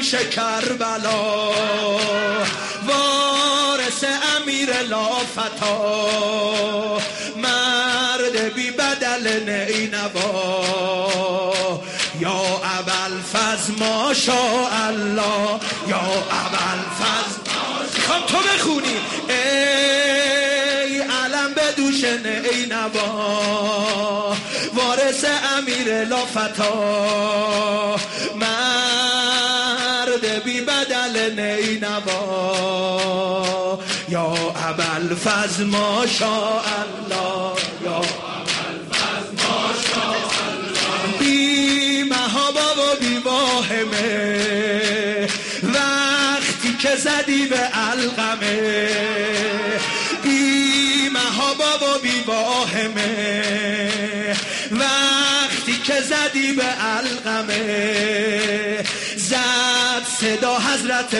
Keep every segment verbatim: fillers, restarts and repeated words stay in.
دوش کربلا، وارث امیر لافتا، مرد بی بدل نینوا. یا ابوالفضل ماشاءالله، یا ابوالفضل میخوام تو بخونی. ای علم به دوش نینوا، وارث امیر لافتا، مرد بی بدل نینوا. یا ابوالفضل ماشاءالله، یا ابوالفضل ماشاءالله. بی محابا و بی واهمه، وقتی که زدی به علقمه. بی محابا و بی واهمه، وقتی که زدی به علقمه. زد صدا حضرت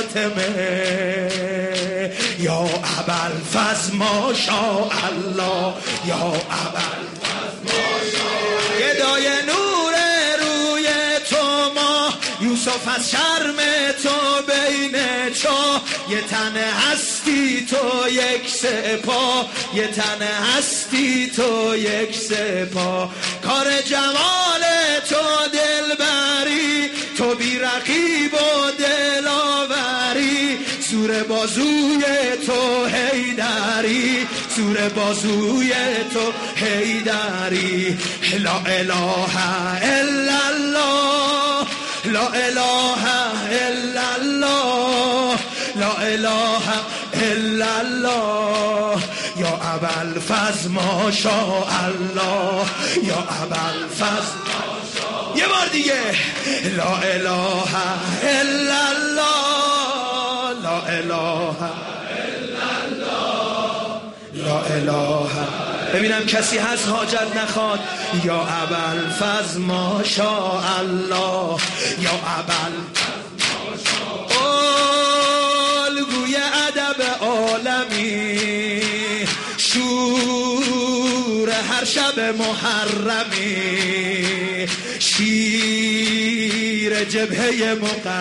فاطمه. یا ابوالفضل ماشاءالله، یا ابوالفضل ماشاءالله. گدای نور روی تو ماه، یوسف از شرم تو بین چاه. یه تن هستی تو یک سپاه، یه تن هستی تو یک سپاه. کار جمال تو دلبری، تو بی رقیب و دلاوری. زور بازوی تو حیدری، زور بازوی تو حیدری. لا اله الا الله، لا اله الا الله، لا اله الا الله. یا ابوالفضل ماشاءالله، یا ابوالفضل ماشاءالله. یه بار دیگه. لا اله الا الله، لا اله الا الله، لا اله. ببینم کسی هست حاجت نخواد. یا ابوالفضل ماشاءالله، یا ابوالفضل ماشاءالله. الگوی ادب عالمی، شور هر شب محرمی. شیر جبهه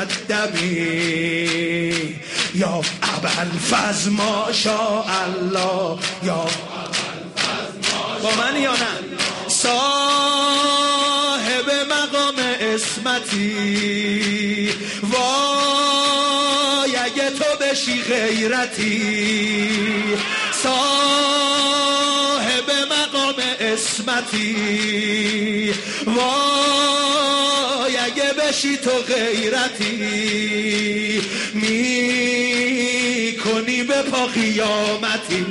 مقدمی. یا ابوالفضل ماشاءالله، یا با من یا نه؟ صاحب مقام اسمتی، وای اگه تو بشی غیرتی. صاحب مقام اسمتی، وای اگه بشی تو غیرتی. می کنی به پا قیامتی.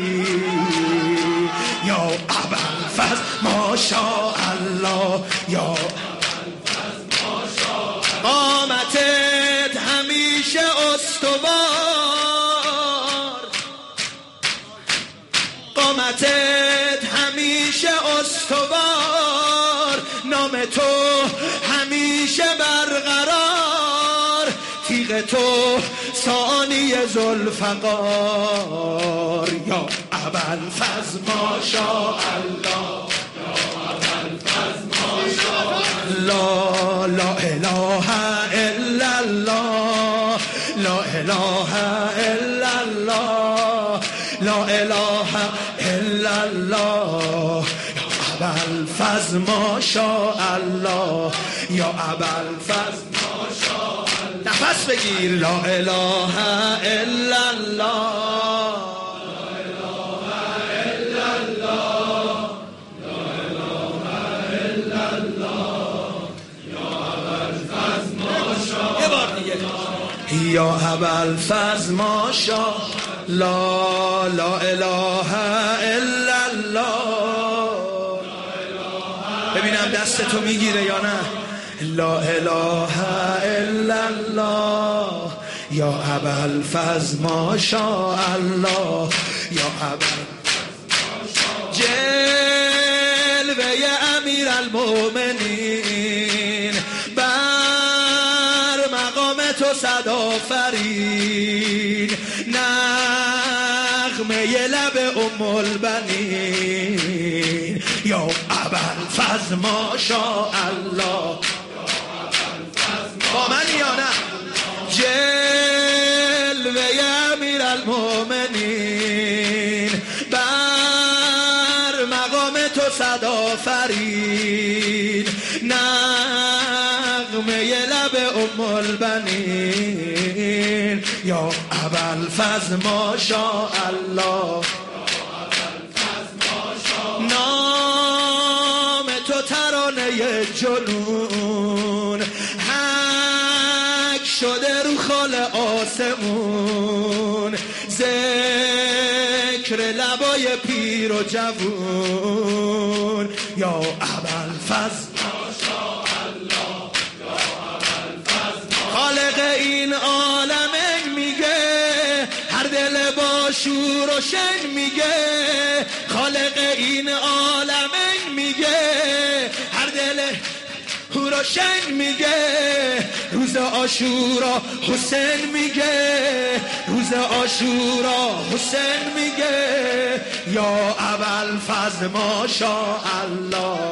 یا ابوالفضل ماشاءالله، یا ابوالفضل ماشاءالله. قامتت همیشه استوار، قامتت همیشه استوار. نام تو همیشه برقرار، تیغ تو ثانی ذوالفقار. یا ابوالفضل ماشاءالله، یا ابوالفضل ماشاءالله. لا لا اله الا الله، لا اله الا الله، لا اله الا الله. یا ابوالفضل ماشاءالله، یا ابوالفضل ماشاءالله. نفس بگیر. لا اله الا الله، یا ابوالفضل ماشا. لا لا اله الا الله. ببینم دست تو میگیره یا نه. لا اله الا الله، یا ابوالفضل ماشا الله، یا ابوالفضل. جلوه امیر المؤمنین، بر مقام تو صد آفرین. نغمه لب ام البنین، یا ابوالفضل ماشاءالله. با من یا نه؟ آفرین، نغمه لب ام البنین. یا ابوالفضل ماشاءالله، نام تو ترانه جنون، حک شده رو خال آسمون، ذکر لبای پیر و جوون. یا ابوالفضل ماشاءالله، خالق این عالم میگه، هر دل با شور و شن میگه، خالق این عالم میگه، هر دل هوروشن میگه، روز عاشورا حسین میگه، روز عاشورا حسین میگه. یا ابوالفضل ماشاءالله،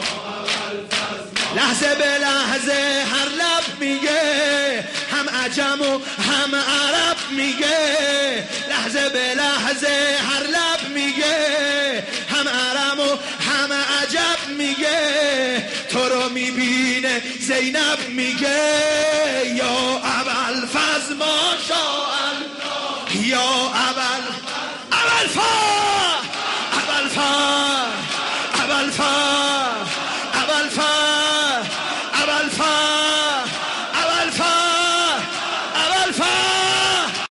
لحظه به لحظه هر لب میگه، هم عجم و هم عرب میگه، لحظه به لحظه هر لب میگه، هم عرب و هم عجب میگه، تو رو میبینه زینب میگه. یا ابوالفضل ماشاءالله، یا ابوالفضل